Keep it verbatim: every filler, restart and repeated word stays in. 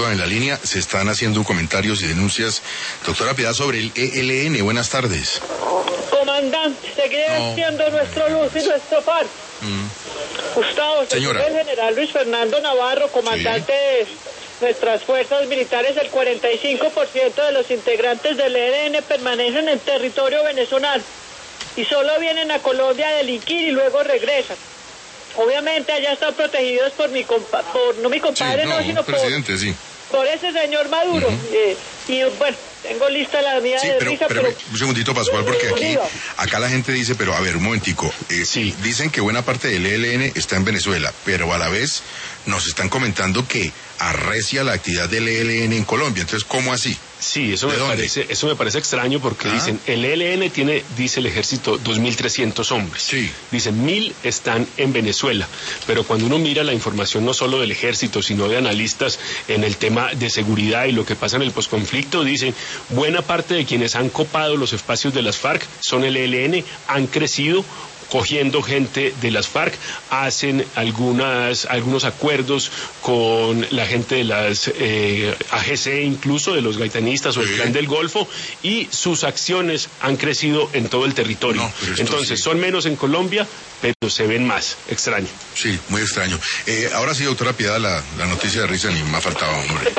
Córdoba en la línea. Se están haciendo comentarios y denuncias, doctora Piedad, sobre el E L N. Buenas tardes. Comandante, seguirá no. siendo nuestro luz y nuestro far. Mm. Gustavo, señora. El general Luis Fernando Navarro, comandante sí. de nuestras fuerzas militares, el cuarenta y cinco por ciento de los integrantes del E L N permanecen en territorio venezolano y solo vienen a Colombia a delinquir y luego regresan. Obviamente allá están protegidos por mi compa por no mi compadre, sí, no, no, sino presidente, por, sí. por ese señor Maduro. Uh-huh. eh, y bueno, tengo lista la mía sí, de pero, risa, pero, pero... un segundito, Pascual, porque aquí, acá la gente dice, pero a ver, un momentico, eh, sí. dicen que buena parte del E L N está en Venezuela, pero a la vez nos están comentando que arrecia la actividad del E L N en Colombia. Entonces, ¿cómo así? Sí, eso me parece, eso me parece extraño porque ¿Ah? dicen, el E L N tiene, dice el ejército, dos mil trescientos hombres. Sí. Dicen, mil están en Venezuela. Pero cuando uno mira la información no solo del ejército, sino de analistas en el tema de seguridad y lo que pasa en el posconflicto, dicen, buena parte de quienes han copado los espacios de las FARC son el E L N, han crecido cogiendo gente de las FARC, hacen algunas algunos acuerdos con la gente de las eh, A G C, incluso de los gaitanistas o el Clan del Golfo, y sus acciones han crecido en todo el territorio. No, Entonces, sí. son menos en Colombia, pero se ven más. Extraño. Sí, muy extraño. Eh, ahora sí, doctora Piedad, la, la noticia de risa ni me ha faltado, hombre.